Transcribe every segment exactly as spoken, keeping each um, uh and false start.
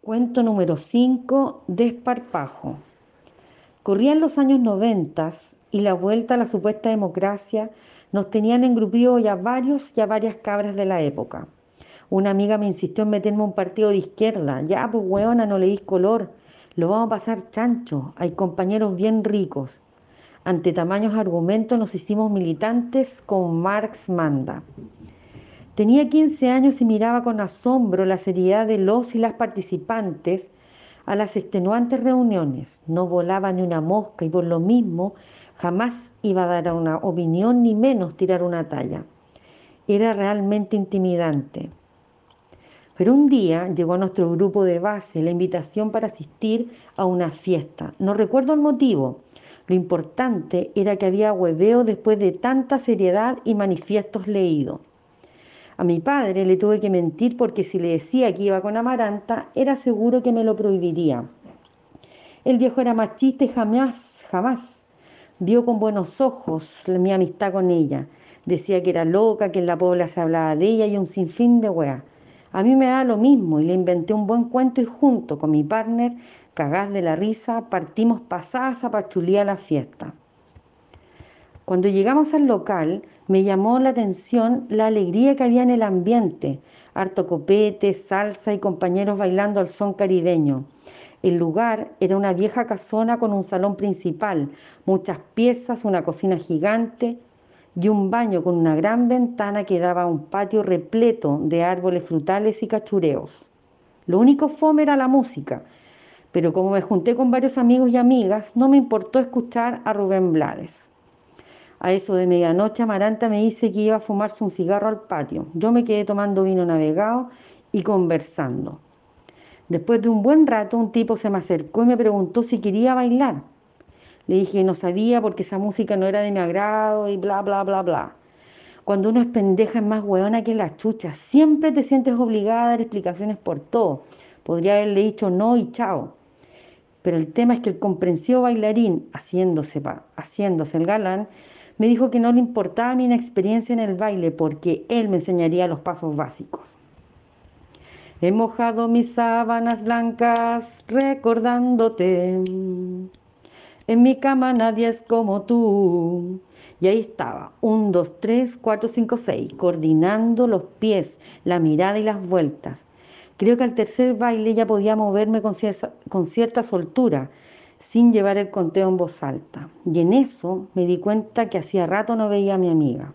Cuento número cinco, Desparpajo. Corrían los años noventas y la vuelta a la supuesta democracia nos tenían engrupidos ya varios y a varias cabras de la época. Una amiga me insistió en meterme a un partido de izquierda. Ya, pues hueona, no le dis color. Lo vamos a pasar chancho. Hay compañeros bien ricos. Ante tamaños argumentos nos hicimos militantes con Marx manda. Tenía quince años y miraba con asombro la seriedad de los y las participantes a las extenuantes reuniones. No volaba ni una mosca y por lo mismo jamás iba a dar una opinión ni menos tirar una talla. Era realmente intimidante. Pero un día llegó a nuestro grupo de base la invitación para asistir a una fiesta. No recuerdo el motivo. Lo importante era que había hueveo después de tanta seriedad y manifiestos leídos. A mi padre le tuve que mentir porque si le decía que iba con Amaranta, era seguro que me lo prohibiría. El viejo era machista y jamás, jamás vio con buenos ojos mi amistad con ella. Decía que era loca, que en la pobla se hablaba de ella y un sinfín de weas. A mí me da lo mismo y le inventé un buen cuento y junto con mi partner, cagás de la risa, partimos pasadas a pachulear a la fiesta. Cuando llegamos al local, me llamó la atención la alegría que había en el ambiente. Harto copete, salsa y compañeros bailando al son caribeño. El lugar era una vieja casona con un salón principal, muchas piezas, una cocina gigante y un baño con una gran ventana que daba a un patio repleto de árboles frutales y cachureos. Lo único fome era la música, pero como me junté con varios amigos y amigas, no me importó escuchar a Rubén Blades. A eso de medianoche Amaranta me dice que iba a fumarse un cigarro al patio. Yo me quedé tomando vino navegado y conversando. Después de un buen rato un tipo se me acercó y me preguntó si quería bailar. Le dije que no sabía porque esa música no era de mi agrado y bla bla bla bla. Cuando uno es pendeja es más hueona que la chucha. Siempre te sientes obligada a dar explicaciones por todo. Podría haberle dicho no y chao. Pero el tema es que el comprensivo bailarín, haciéndose, haciéndose el galán, me dijo que no le importaba mi inexperiencia en el baile porque él me enseñaría los pasos básicos. He mojado mis sábanas blancas recordándote. En mi cama nadie es como tú. Y ahí estaba, un, dos, tres, cuatro, cinco, seis, coordinando los pies, la mirada y las vueltas. Creo que al tercer baile ya podía moverme con cierta, con cierta soltura, sin llevar el conteo en voz alta. Y en eso me di cuenta que hacía rato no veía a mi amiga.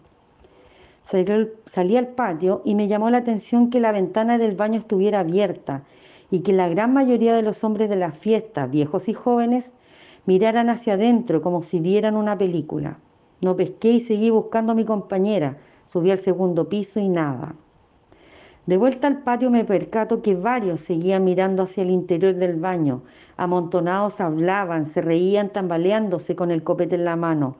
Salí al patio y me llamó la atención que la ventana del baño estuviera abierta y que la gran mayoría de los hombres de la fiesta, viejos y jóvenes, miraran hacia adentro como si vieran una película. No pesqué y seguí buscando a mi compañera. Subí al segundo piso y nada. De vuelta al patio me percato que varios seguían mirando hacia el interior del baño. Amontonados hablaban, se reían tambaleándose con el copete en la mano.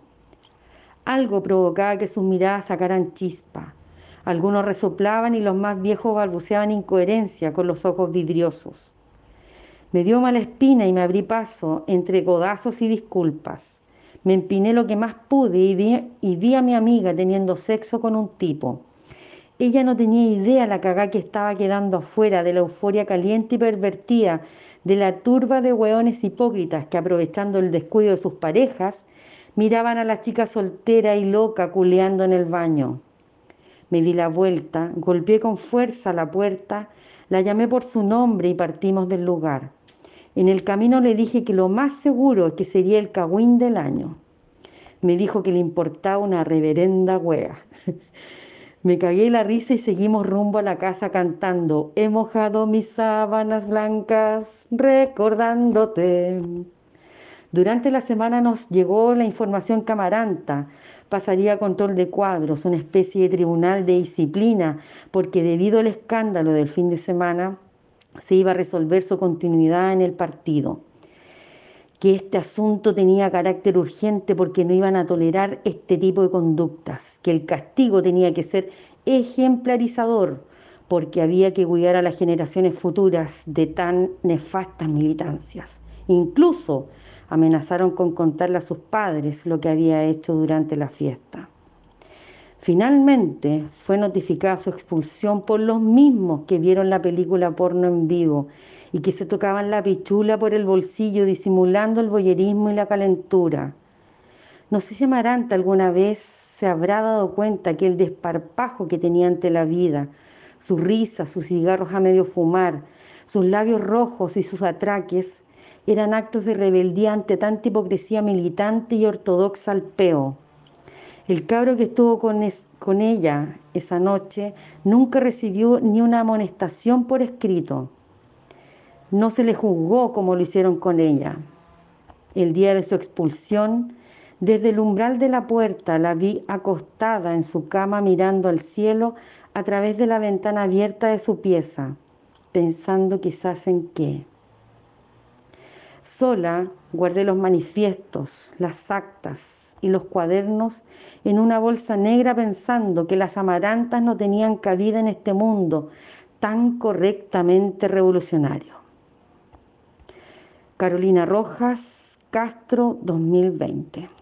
Algo provocaba que sus miradas sacaran chispa. Algunos resoplaban y los más viejos balbuceaban incoherencia con los ojos vidriosos. Me dio mala espina y me abrí paso entre codazos y disculpas. Me empiné lo que más pude y vi, y vi a mi amiga teniendo sexo con un tipo. Ella no tenía idea la cagá que estaba quedando afuera de la euforia caliente y pervertida de la turba de hueones hipócritas que, aprovechando el descuido de sus parejas, miraban a la chica soltera y loca culeando en el baño. Me di la vuelta, golpeé con fuerza la puerta, la llamé por su nombre y partimos del lugar. En el camino le dije que lo más seguro es que sería el cagüín del año. Me dijo que le importaba una reverenda wea. Me cagué la risa y seguimos rumbo a la casa cantando: he mojado mis sábanas blancas recordándote. Durante la semana nos llegó la información que Amaranta pasaría a control de cuadros, una especie de tribunal de disciplina, porque debido al escándalo del fin de semana se iba a resolver su continuidad en el partido. Que este asunto tenía carácter urgente porque no iban a tolerar este tipo de conductas, que el castigo tenía que ser ejemplarizador porque había que cuidar a las generaciones futuras de tan nefastas militancias. Incluso amenazaron con contarle a sus padres lo que había hecho durante la fiesta. Finalmente fue notificada su expulsión por los mismos que vieron la película porno en vivo y que se tocaban la pichula por el bolsillo disimulando el voyerismo y la calentura. No sé si Amaranta alguna vez se habrá dado cuenta que el desparpajo que tenía ante la vida, su risa, sus cigarros a medio fumar, sus labios rojos y sus atraques, eran actos de rebeldía ante tanta hipocresía militante y ortodoxa al peo. El cabro que estuvo con, es, con ella esa noche nunca recibió ni una amonestación por escrito. No se le juzgó como lo hicieron con ella. El día de su expulsión, desde el umbral de la puerta la vi acostada en su cama mirando al cielo a través de la ventana abierta de su pieza, pensando quizás en qué. Sola guardé los manifiestos, las actas y los cuadernos en una bolsa negra pensando que las amarantas no tenían cabida en este mundo tan correctamente revolucionario. Carolina Rojas Castro, dos mil veinte.